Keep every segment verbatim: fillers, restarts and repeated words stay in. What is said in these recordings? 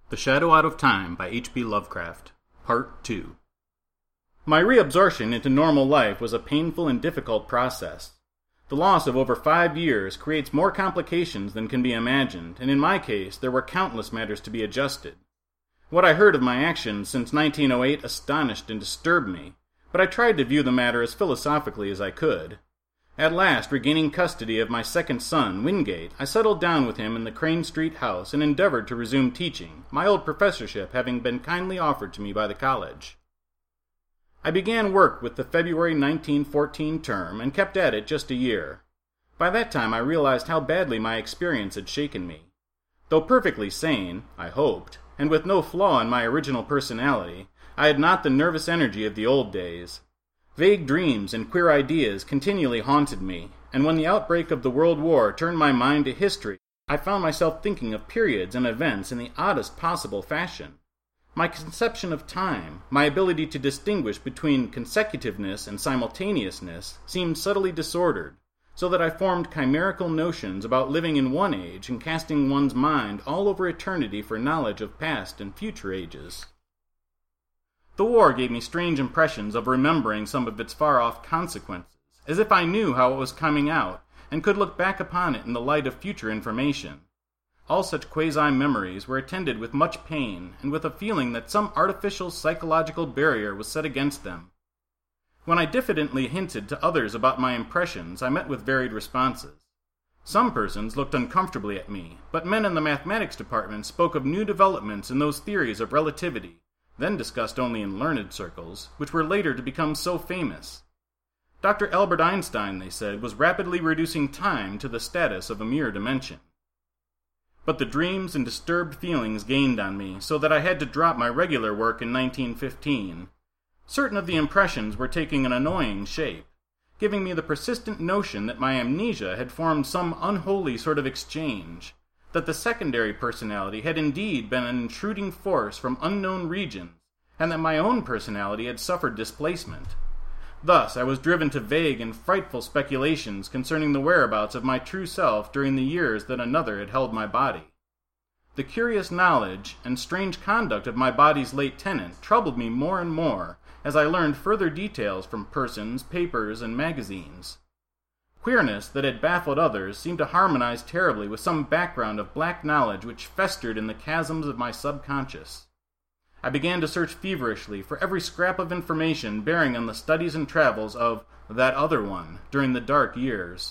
The Shadow Out of Time by H P Lovecraft, Part two. My reabsorption into normal life was a painful and difficult process. The loss of over five years creates more complications than can be imagined, and in my case, there were countless matters to be adjusted. What I heard of my actions since nineteen oh eight astonished and disturbed me, but I tried to view the matter as philosophically as I could. At last, regaining custody of my second son, Wingate, I settled down with him in the Crane Street house and endeavored to resume teaching, my old professorship having been kindly offered to me by the college. I began work with the February nineteen fourteen term and kept at it just a year. By that time I realized how badly my experience had shaken me. Though perfectly sane, I hoped, and with no flaw in my original personality, I had not the nervous energy of the old days. Vague dreams and queer ideas continually haunted me, and when the outbreak of the World War turned my mind to history, I found myself thinking of periods and events in the oddest possible fashion. My conception of time, my ability to distinguish between consecutiveness and simultaneousness, seemed subtly disordered, so that I formed chimerical notions about living in one age and casting one's mind all over eternity for knowledge of past and future ages. The war gave me strange impressions of remembering some of its far-off consequences, as if I knew how it was coming out, and could look back upon it in the light of future information. All such quasi-memories were attended with much pain, and with a feeling that some artificial psychological barrier was set against them. When I diffidently hinted to others about my impressions, I met with varied responses. Some persons looked uncomfortably at me, but men in the mathematics department spoke of new developments in those theories of relativity, then discussed only in learned circles, which were later to become so famous. Doctor Albert Einstein, they said, was rapidly reducing time to the status of a mere dimension. But the dreams and disturbed feelings gained on me, so that I had to drop my regular work in nineteen fifteen. Certain of the impressions were taking an annoying shape, giving me the persistent notion that my amnesia had formed some unholy sort of exchange, that the secondary personality had indeed been an intruding force from unknown regions, and that my own personality had suffered displacement. Thus, I was driven to vague and frightful speculations concerning the whereabouts of my true self during the years that another had held my body. The curious knowledge and strange conduct of my body's late tenant troubled me more and more as I learned further details from persons, papers, and magazines. Queerness that had baffled others seemed to harmonize terribly with some background of black knowledge which festered in the chasms of my subconscious. I began to search feverishly for every scrap of information bearing on the studies and travels of that other one during the dark years.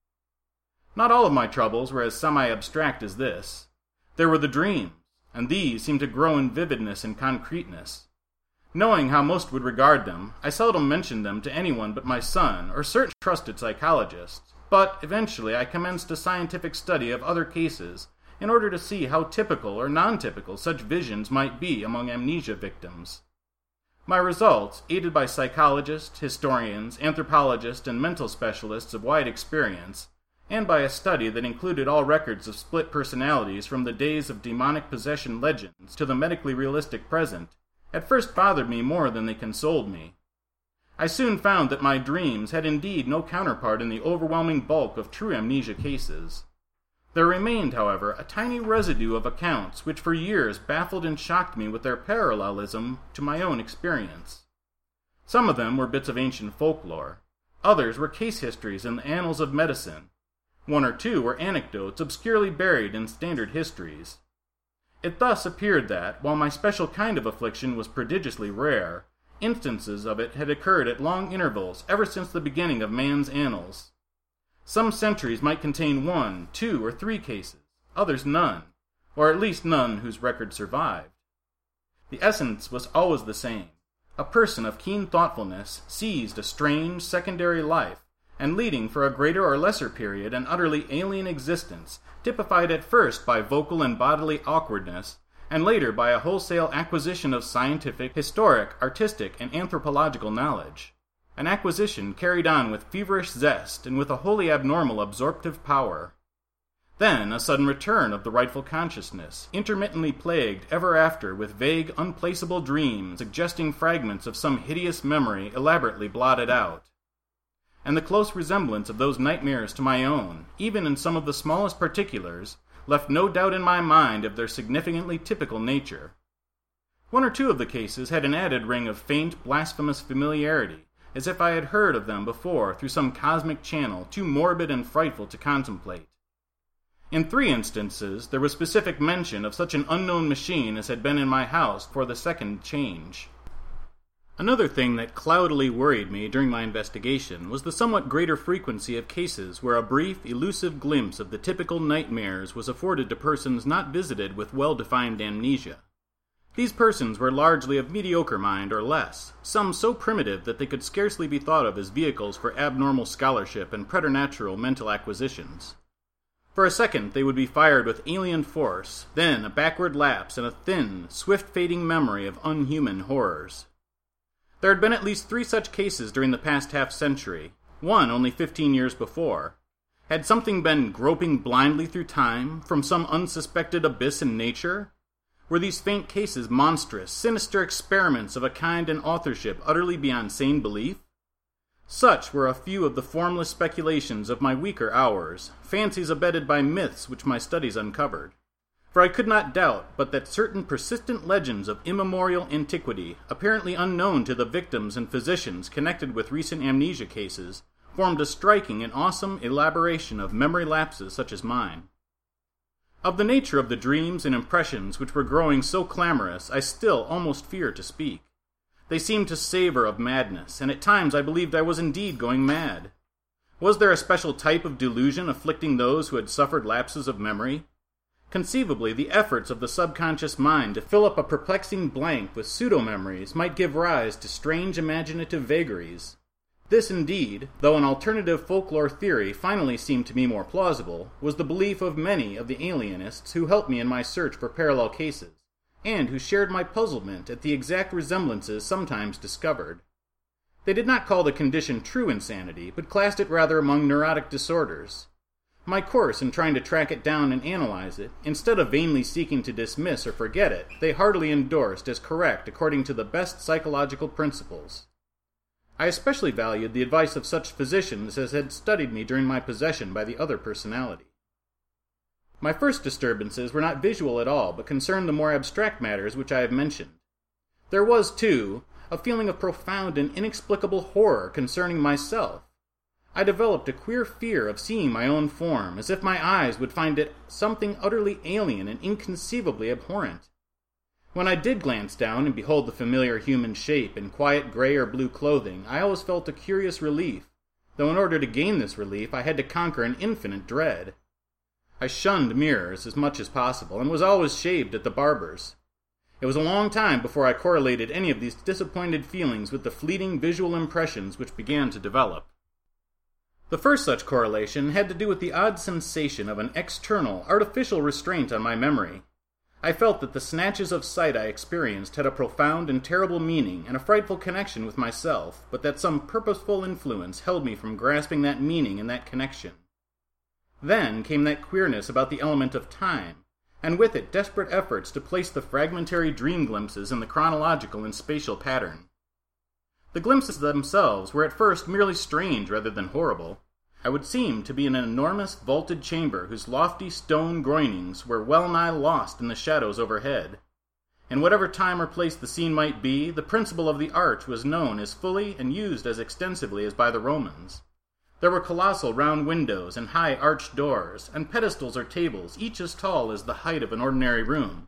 Not all of my troubles were as semi-abstract as this. There were the dreams, and these seemed to grow in vividness and concreteness. Knowing how most would regard them, I seldom mentioned them to anyone but my son or certain trusted psychologists, but eventually I commenced a scientific study of other cases in order to see how typical or non-typical such visions might be among amnesia victims. My results, aided by psychologists, historians, anthropologists, and mental specialists of wide experience, and by a study that included all records of split personalities from the days of demonic possession legends to the medically realistic present, at first bothered me more than they consoled me. I soon found that my dreams had indeed no counterpart in the overwhelming bulk of true amnesia cases. There remained, however, a tiny residue of accounts which for years baffled and shocked me with their parallelism to my own experience. Some of them were bits of ancient folklore. Others were case histories in the annals of medicine. One or two were anecdotes obscurely buried in standard histories. It thus appeared that, while my special kind of affliction was prodigiously rare, instances of it had occurred at long intervals ever since the beginning of man's annals. Some centuries might contain one, two, or three cases, others none, or at least none whose record survived. The essence was always the same. A person of keen thoughtfulness seized a strange, secondary life, and leading for a greater or lesser period an utterly alien existence, typified at first by vocal and bodily awkwardness, and later by a wholesale acquisition of scientific, historic, artistic, and anthropological knowledge. An acquisition carried on with feverish zest and with a wholly abnormal absorptive power. Then a sudden return of the rightful consciousness, intermittently plagued ever after with vague, unplaceable dreams suggesting fragments of some hideous memory elaborately blotted out. And the close resemblance of those nightmares to my own, even in some of the smallest particulars, left no doubt in my mind of their significantly typical nature. One or two of the cases had an added ring of faint, blasphemous familiarity, as if I had heard of them before through some cosmic channel too morbid and frightful to contemplate. In three instances, there was specific mention of such an unknown machine as had been in my house for the second change. Another thing that cloudily worried me during my investigation was the somewhat greater frequency of cases where a brief, elusive glimpse of the typical nightmares was afforded to persons not visited with well-defined amnesia. These persons were largely of mediocre mind or less, some so primitive that they could scarcely be thought of as vehicles for abnormal scholarship and preternatural mental acquisitions. For a second they would be fired with alien force, then a backward lapse and a thin, swift-fading memory of unhuman horrors. There had been at least three such cases during the past half-century, one only fifteen years before. Had something been groping blindly through time from some unsuspected abyss in nature? Were these faint cases monstrous, sinister experiments of a kind and authorship utterly beyond sane belief? Such were a few of the formless speculations of my weaker hours, fancies abetted by myths which my studies uncovered. For I could not doubt but that certain persistent legends of immemorial antiquity, apparently unknown to the victims and physicians connected with recent amnesia cases, formed a striking and awesome elaboration of memory lapses such as mine. Of the nature of the dreams and impressions which were growing so clamorous, I still almost fear to speak. They seemed to savor of madness, and at times I believed I was indeed going mad. Was there a special type of delusion afflicting those who had suffered lapses of memory? Conceivably, the efforts of the subconscious mind to fill up a perplexing blank with pseudo-memories might give rise to strange imaginative vagaries. This indeed, though an alternative folklore theory finally seemed to me more plausible, was the belief of many of the alienists who helped me in my search for parallel cases, and who shared my puzzlement at the exact resemblances sometimes discovered. They did not call the condition true insanity, but classed it rather among neurotic disorders. My course in trying to track it down and analyze it, instead of vainly seeking to dismiss or forget it, they heartily endorsed as correct according to the best psychological principles. I especially valued the advice of such physicians as had studied me during my possession by the other personality. My first disturbances were not visual at all, but concerned the more abstract matters which I have mentioned. There was, too, a feeling of profound and inexplicable horror concerning myself. I developed a queer fear of seeing my own form, as if my eyes would find it something utterly alien and inconceivably abhorrent. When I did glance down and behold the familiar human shape in quiet gray or blue clothing, I always felt a curious relief, though in order to gain this relief I had to conquer an infinite dread. I shunned mirrors as much as possible, and was always shaved at the barber's. It was a long time before I correlated any of these disappointed feelings with the fleeting visual impressions which began to develop. The first such correlation had to do with the odd sensation of an external, artificial restraint on my memory. I felt that the snatches of sight I experienced had a profound and terrible meaning and a frightful connection with myself, but that some purposeful influence held me from grasping that meaning and that connection. Then came that queerness about the element of time, and with it desperate efforts to place the fragmentary dream glimpses in the chronological and spatial pattern. The glimpses themselves were at first merely strange rather than horrible. I would seem to be in an enormous vaulted chamber whose lofty stone groinings were well-nigh lost in the shadows overhead. In whatever time or place the scene might be, the principle of the arch was known as fully and used as extensively as by the Romans. There were colossal round windows and high arched doors, and pedestals or tables, each as tall as the height of an ordinary room.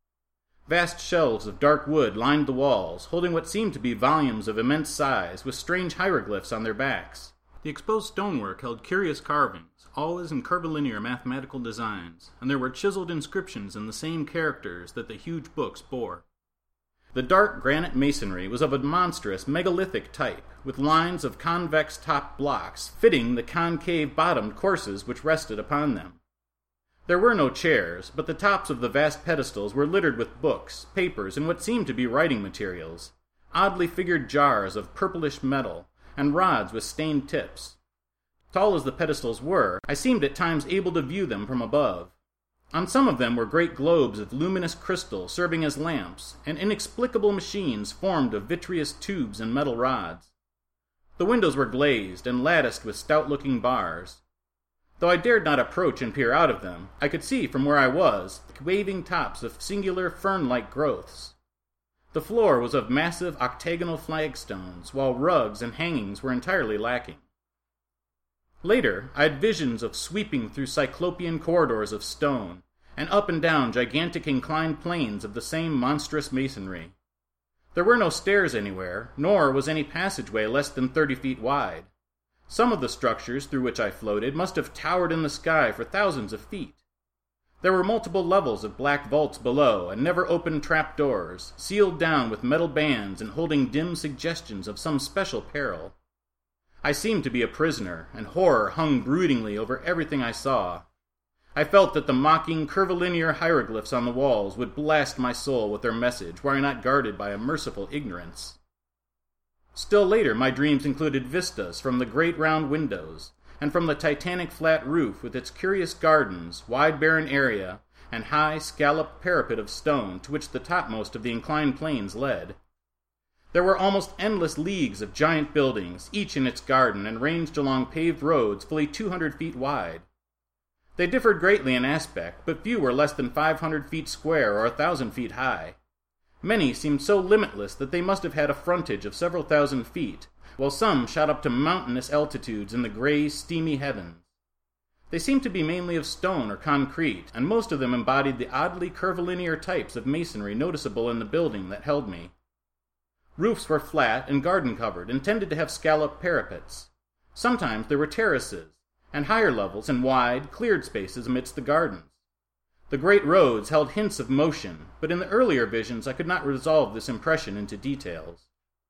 Vast shelves of dark wood lined the walls, holding what seemed to be volumes of immense size, with strange hieroglyphs on their backs. The exposed stonework held curious carvings, always in curvilinear mathematical designs, and there were chiseled inscriptions in the same characters that the huge books bore. The dark granite masonry was of a monstrous megalithic type, with lines of convex-topped blocks fitting the concave-bottomed courses which rested upon them. There were no chairs, but the tops of the vast pedestals were littered with books, papers, and what seemed to be writing materials, oddly figured jars of purplish metal, and rods with stained tips. Tall as the pedestals were, I seemed at times able to view them from above. On some of them were great globes of luminous crystal serving as lamps, and inexplicable machines formed of vitreous tubes and metal rods. The windows were glazed and latticed with stout-looking bars. Though I dared not approach and peer out of them, I could see from where I was the waving tops of singular fern-like growths. The floor was of massive octagonal flagstones, while rugs and hangings were entirely lacking. Later, I had visions of sweeping through cyclopean corridors of stone, and up and down gigantic inclined planes of the same monstrous masonry. There were no stairs anywhere, nor was any passageway less than thirty feet wide. Some of the structures through which I floated must have towered in the sky for thousands of feet. There were multiple levels of black vaults below, and never-opened trapdoors, sealed down with metal bands and holding dim suggestions of some special peril. I seemed to be a prisoner, and horror hung broodingly over everything I saw. I felt that the mocking, curvilinear hieroglyphs on the walls would blast my soul with their message were I not guarded by a merciful ignorance. Still later, my dreams included vistas from the great round windows, and from the titanic flat roof with its curious gardens, wide barren area, and high, scalloped parapet of stone to which the topmost of the inclined planes led. There were almost endless leagues of giant buildings, each in its garden, and ranged along paved roads fully two hundred feet wide. They differed greatly in aspect, but few were less than five hundred feet square or a thousand feet high. Many seemed so limitless that they must have had a frontage of several thousand feet, while some shot up to mountainous altitudes in the gray, steamy heavens. They seemed to be mainly of stone or concrete, and most of them embodied the oddly curvilinear types of masonry noticeable in the building that held me. Roofs were flat and garden-covered, intended to have scalloped parapets. Sometimes there were terraces, and higher levels and wide, cleared spaces amidst the gardens. The great roads held hints of motion, but in the earlier visions I could not resolve this impression into details.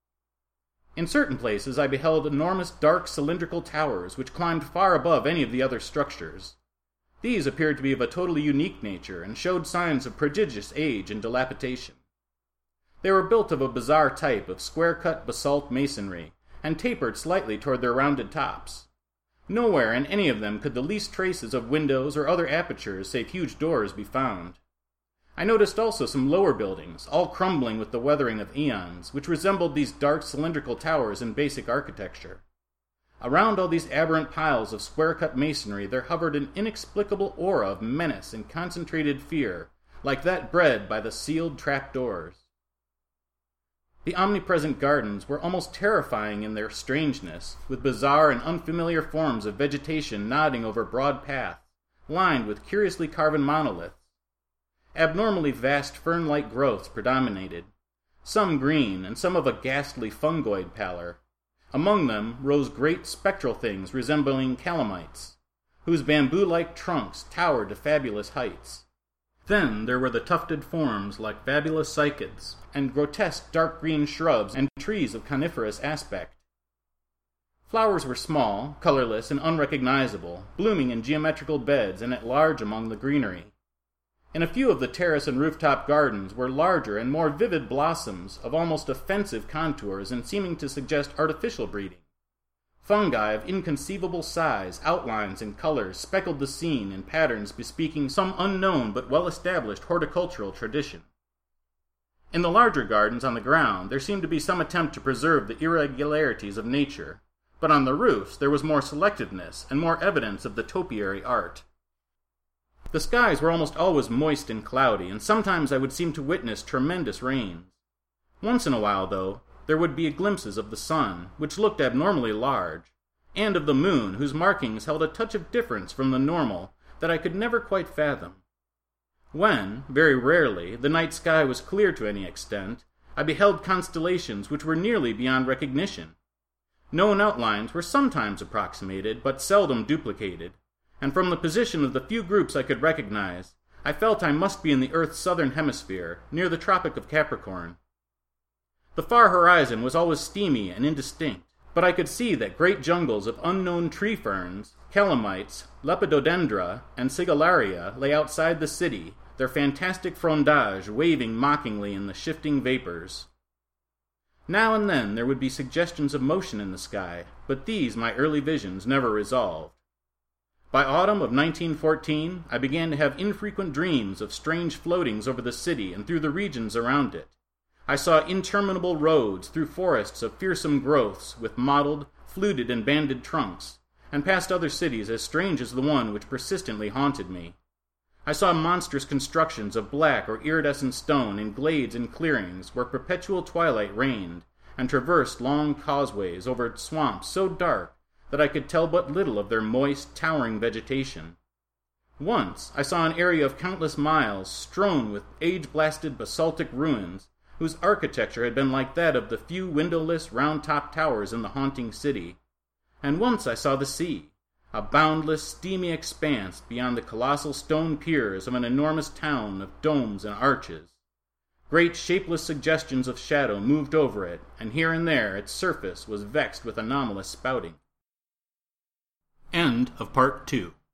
In certain places I beheld enormous dark cylindrical towers which climbed far above any of the other structures. These appeared to be of a totally unique nature and showed signs of prodigious age and dilapidation. They were built of a bizarre type of square-cut basalt masonry, and tapered slightly toward their rounded tops. Nowhere in any of them could the least traces of windows or other apertures save huge doors be found. I noticed also some lower buildings, all crumbling with the weathering of eons, which resembled these dark cylindrical towers in basic architecture. Around all these aberrant piles of square-cut masonry there hovered an inexplicable aura of menace and concentrated fear, like that bred by the sealed trapdoors. The omnipresent gardens were almost terrifying in their strangeness, with bizarre and unfamiliar forms of vegetation nodding over broad paths, lined with curiously carven monoliths. Abnormally vast fern-like growths predominated, some green and some of a ghastly fungoid pallor. Among them rose great spectral things resembling calamites, whose bamboo-like trunks towered to fabulous heights. Then there were the tufted forms like fabulous cycads, and grotesque dark green shrubs and trees of coniferous aspect. Flowers were small, colorless, and unrecognizable, blooming in geometrical beds and at large among the greenery. In a few of the terrace and rooftop gardens were larger and more vivid blossoms of almost offensive contours and seeming to suggest artificial breeding. Fungi of inconceivable size, outlines, and colors speckled the scene in patterns bespeaking some unknown but well-established horticultural tradition. In the larger gardens on the ground there seemed to be some attempt to preserve the irregularities of nature, but on the roofs there was more selectedness and more evidence of the topiary art. The skies were almost always moist and cloudy, and sometimes I would seem to witness tremendous rains. Once in a while, though, there would be glimpses of the sun, which looked abnormally large, and of the moon, whose markings held a touch of difference from the normal that I could never quite fathom. When, very rarely, the night sky was clear to any extent, I beheld constellations which were nearly beyond recognition. Known outlines were sometimes approximated, but seldom duplicated, and from the position of the few groups I could recognize, I felt I must be in the Earth's southern hemisphere, near the Tropic of Capricorn. The far horizon was always steamy and indistinct, but I could see that great jungles of unknown tree ferns, calamites, lepidodendra, and sigillaria lay outside the city, their fantastic frondage waving mockingly in the shifting vapors. Now and then there would be suggestions of motion in the sky, but these my early visions never resolved. By autumn of nineteen fourteen, I began to have infrequent dreams of strange floatings over the city and through the regions around it. I saw interminable roads through forests of fearsome growths with mottled, fluted, and banded trunks, and past other cities as strange as the one which persistently haunted me. I saw monstrous constructions of black or iridescent stone in glades and clearings where perpetual twilight reigned, and traversed long causeways over swamps so dark that I could tell but little of their moist, towering vegetation. Once I saw an area of countless miles strewn with age-blasted basaltic ruins, whose architecture had been like that of the few windowless, round-topped towers in the haunting city. And once I saw the sea, a boundless, steamy expanse beyond the colossal stone piers of an enormous town of domes and arches. Great shapeless suggestions of shadow moved over it, and here and there its surface was vexed with anomalous spouting. End of Part two.